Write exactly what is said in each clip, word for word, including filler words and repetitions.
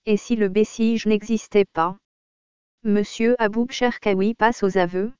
Et si le Besij n'existait pas? Monsieur Aboub Cherkaoui passe aux aveux.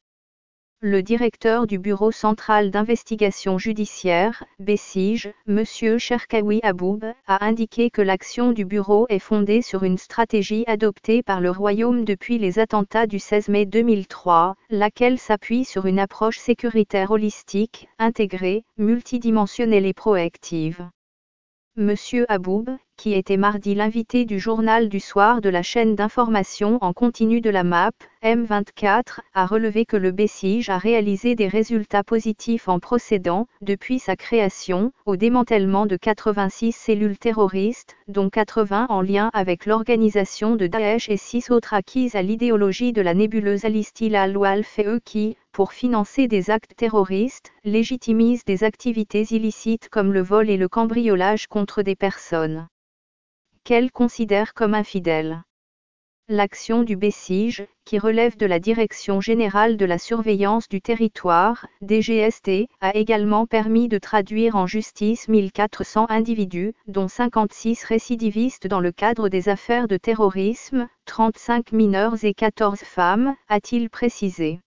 Le directeur du Bureau central d'investigation judiciaire, Besij, Monsieur Cherkaoui Aboub, a indiqué que l'action du bureau est fondée sur une stratégie adoptée par le Royaume depuis les attentats du seize mai deux mille trois, laquelle s'appuie sur une approche sécuritaire holistique, intégrée, multidimensionnelle et proactive. Monsieur Aboub, qui était mardi l'invité du journal du soir de la chaîne d'information en continu de la M A P, M vingt-quatre, a relevé que le Besij a réalisé des résultats positifs en procédant, depuis sa création, au démantèlement de quatre-vingt-six cellules terroristes, dont quatre-vingts en lien avec l'organisation de Daesh et six autres acquises à l'idéologie de la nébuleuse Al-Istilal ou Al-Feu qui, pour financer des actes terroristes, légitimisent des activités illicites comme le vol et le cambriolage contre des personnes qu'elle considère comme infidèles. L'action du Besij, qui relève de la Direction générale de la surveillance du territoire, D G S T, a également permis de traduire en justice mille quatre cents individus, dont cinquante-six récidivistes dans le cadre des affaires de terrorisme, trente-cinq mineurs et quatorze femmes, a-t-il précisé.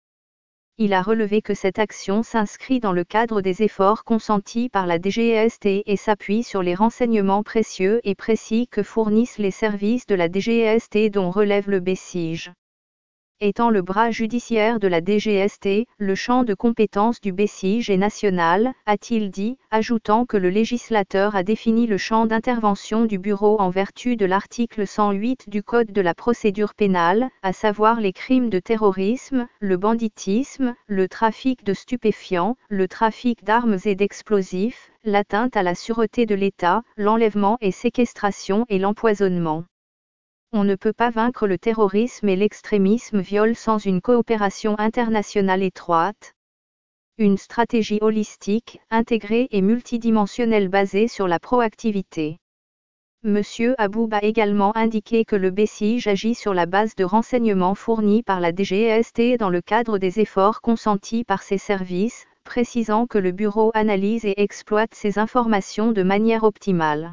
Il a relevé que cette action s'inscrit dans le cadre des efforts consentis par la D G S T et s'appuie sur les renseignements précieux et précis que fournissent les services de la D G S T dont relève le Besij. Étant le bras judiciaire de la D G S T, le champ de compétence du Besij est national, a-t-il dit, ajoutant que le législateur a défini le champ d'intervention du bureau en vertu de l'article cent huit du Code de la procédure pénale, à savoir les crimes de terrorisme, le banditisme, le trafic de stupéfiants, le trafic d'armes et d'explosifs, l'atteinte à la sûreté de l'État, l'enlèvement et séquestration et l'empoisonnement. On ne peut pas vaincre le terrorisme et l'extrémisme viol sans une coopération internationale étroite. Une stratégie holistique, intégrée et multidimensionnelle basée sur la proactivité. Monsieur Aboub a également indiqué que le Besij agit sur la base de renseignements fournis par la D G S T dans le cadre des efforts consentis par ses services, précisant que le bureau analyse et exploite ces informations de manière optimale.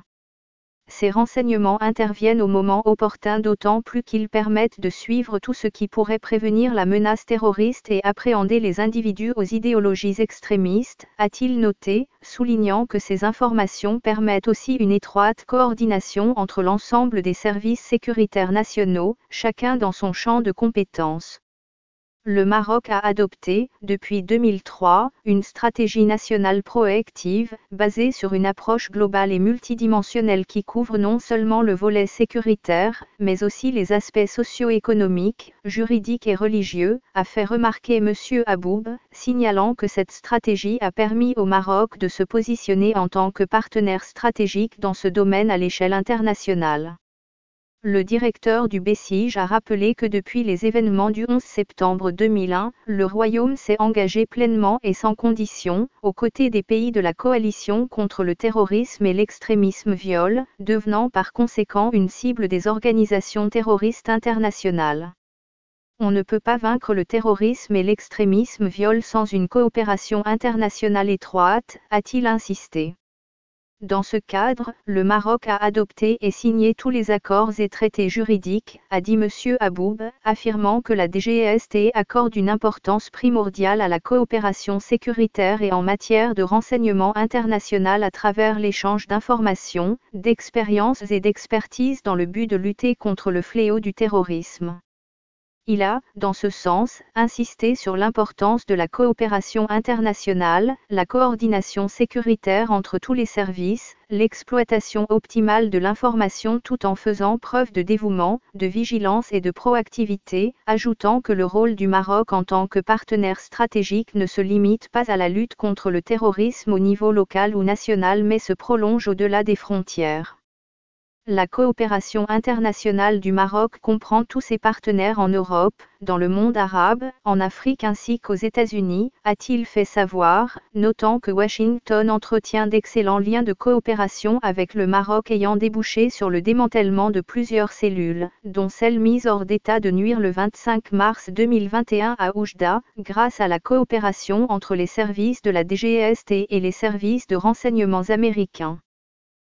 Ces renseignements interviennent au moment opportun d'autant plus qu'ils permettent de suivre tout ce qui pourrait prévenir la menace terroriste et appréhender les individus aux idéologies extrémistes, a-t-il noté, soulignant que ces informations permettent aussi une étroite coordination entre l'ensemble des services sécuritaires nationaux, chacun dans son champ de compétences. Le Maroc a adopté, depuis deux mille trois, une stratégie nationale proactive, basée sur une approche globale et multidimensionnelle qui couvre non seulement le volet sécuritaire, mais aussi les aspects socio-économiques, juridiques et religieux, a fait remarquer Monsieur Aboub, signalant que cette stratégie a permis au Maroc de se positionner en tant que partenaire stratégique dans ce domaine à l'échelle internationale. Le directeur du Besij a rappelé que depuis les événements du onze septembre deux mille un, le Royaume s'est engagé pleinement et sans condition, aux côtés des pays de la coalition contre le terrorisme et l'extrémisme viol, devenant par conséquent une cible des organisations terroristes internationales. On ne peut pas vaincre le terrorisme et l'extrémisme viol sans une coopération internationale étroite, a-t-il insisté. Dans ce cadre, le Maroc a adopté et signé tous les accords et traités juridiques, a dit Monsieur Aboub, affirmant que la D G S T accorde une importance primordiale à la coopération sécuritaire et en matière de renseignement international à travers l'échange d'informations, d'expériences et d'expertise dans le but de lutter contre le fléau du terrorisme. Il a, dans ce sens, insisté sur l'importance de la coopération internationale, la coordination sécuritaire entre tous les services, l'exploitation optimale de l'information tout en faisant preuve de dévouement, de vigilance et de proactivité, ajoutant que le rôle du Maroc en tant que partenaire stratégique ne se limite pas à la lutte contre le terrorisme au niveau local ou national mais se prolonge au-delà des frontières. La coopération internationale du Maroc comprend tous ses partenaires en Europe, dans le monde arabe, en Afrique ainsi qu'aux États-Unis, a-t-il fait savoir, notant que Washington entretient d'excellents liens de coopération avec le Maroc ayant débouché sur le démantèlement de plusieurs cellules, dont celle mise hors d'état de nuire le vingt-cinq mars deux mille vingt et un à Oujda, grâce à la coopération entre les services de la D G S T et les services de renseignements américains.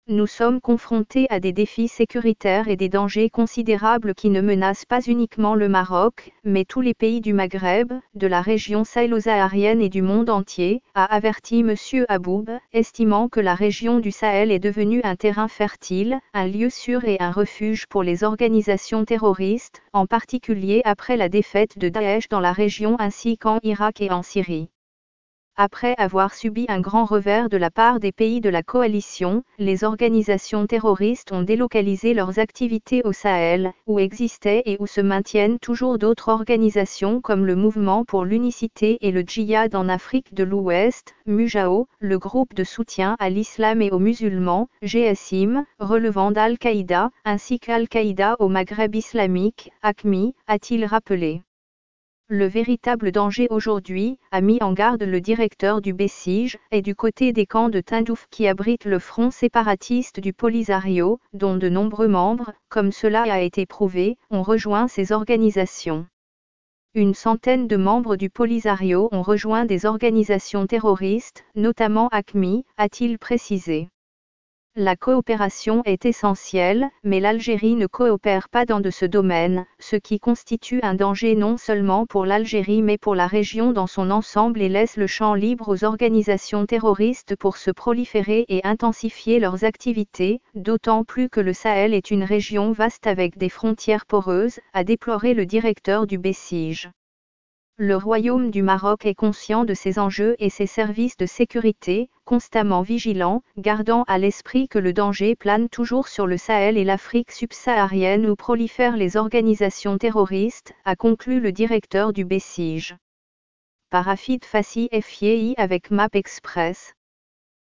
Nous sommes confrontés à des défis sécuritaires et des dangers considérables qui ne menacent pas uniquement le Maroc, mais tous les pays du Maghreb, de la région sahélo-saharienne et du monde entier, a averti M. Aboub, estimant que la région du Sahel est devenue un terrain fertile, un lieu sûr et un refuge pour les organisations terroristes, en particulier après la défaite de Daesh dans la région ainsi qu'en Irak et en Syrie. Après avoir subi un grand revers de la part des pays de la coalition, les organisations terroristes ont délocalisé leurs activités au Sahel, où existaient et où se maintiennent toujours d'autres organisations comme le Mouvement pour l'Unicité et le Djihad en Afrique de l'Ouest, Mujao, le groupe de soutien à l'islam et aux musulmans, G S I M, relevant d'Al-Qaïda, ainsi qu'Al-Qaïda au Maghreb islamique, A Q M I, a-t-il rappelé. Le véritable danger aujourd'hui, a mis en garde le directeur du Besij, est du côté des camps de Tindouf qui abritent le front séparatiste du Polisario, dont de nombreux membres, comme cela a été prouvé, ont rejoint ces organisations. Une centaine de membres du Polisario ont rejoint des organisations terroristes, notamment A Q M I, a-t-il précisé. La coopération est essentielle, mais l'Algérie ne coopère pas dans de ce domaine, ce qui constitue un danger non seulement pour l'Algérie mais pour la région dans son ensemble et laisse le champ libre aux organisations terroristes pour se proliférer et intensifier leurs activités, d'autant plus que le Sahel est une région vaste avec des frontières poreuses, a déploré le directeur du Besij. Le Royaume du Maroc est conscient de ces enjeux et ses services de sécurité, constamment vigilants, gardant à l'esprit que le danger plane toujours sur le Sahel et l'Afrique subsaharienne où prolifèrent les organisations terroristes, a conclu le directeur du Besij. Par Afid Fassi F I I avec Map Express.